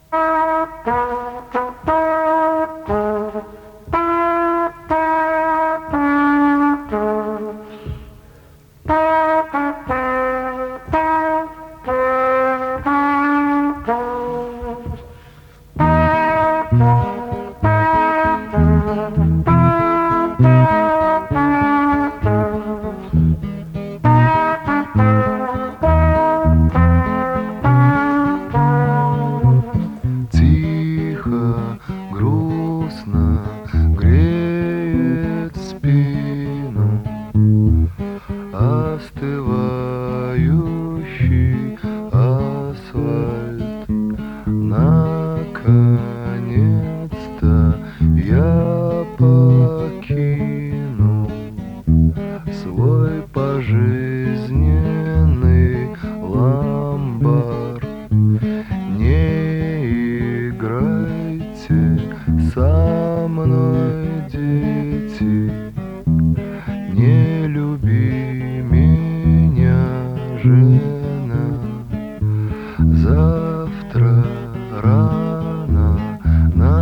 Тихо, грустно греет спину остывающий асфальт. Наконец-то я покину свой пожизненный ломбард. Не играйте со мной, дети, не люби меня, жена. Завтра рано на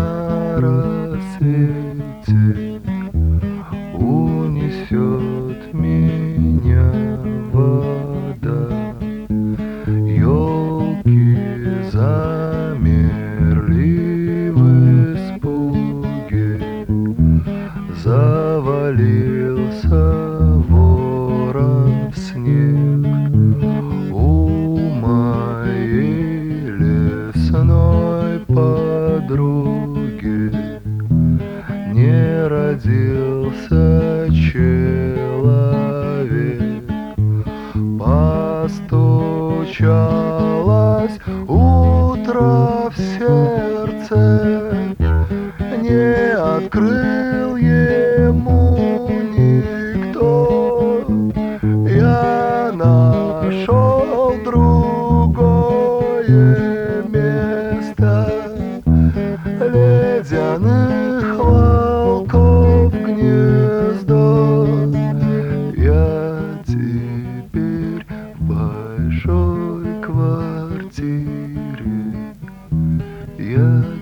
рассвете унесет меня вода. Ёлки замерли в испуге, завалился ворон в снег. У моей лесной подруги не родился человек. Постучалось утро в сердце, не открыл ему никто. Я нашел другое место ледяных волков гнездо. Я теперь в большой квартире. Я